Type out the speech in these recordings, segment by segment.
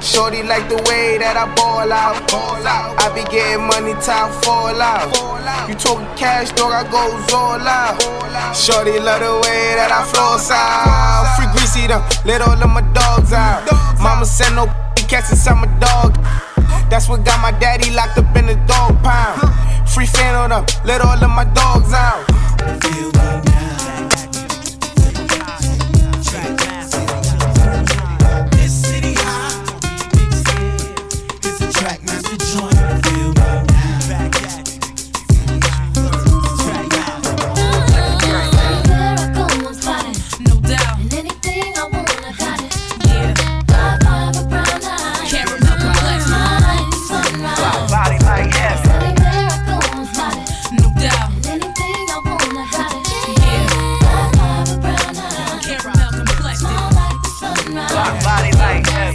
Shorty like the way that I ball out. I be getting money till I fall out. You talking cash, dog, I goes all out. Shorty love the way that I floss out. Free greasy them, let all of my dogs out. Mama said no cats inside my dog. That's what got my daddy locked up in the dog pound. Free fan on them, let all of my dogs out. Feel good now. This city high. It's a track master joint. Feel good now. No doubt. And anything I want, I got it. Yeah. Five a brown eye. Caramel complex. Body like yes. Anywhere I go, I'm spotted. No doubt. And anything I want, I got it. Yeah. Five a brown eye. Caramel complex. Small like the sunrise. Body like yes.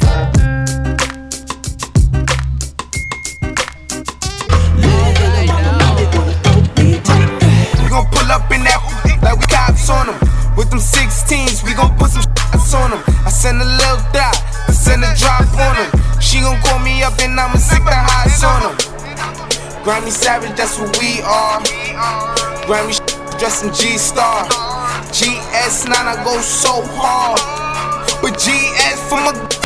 We gon' pull up in that like we cops on them. With them 16s, we gon' put some shots on them. I send a little dot, I send a drop on them. She gon' call me up and I'ma stick the hots on them. Grammy Savage, that's what we are. Grammy dressed in G-Star. GS9, I go so hard. But GS for my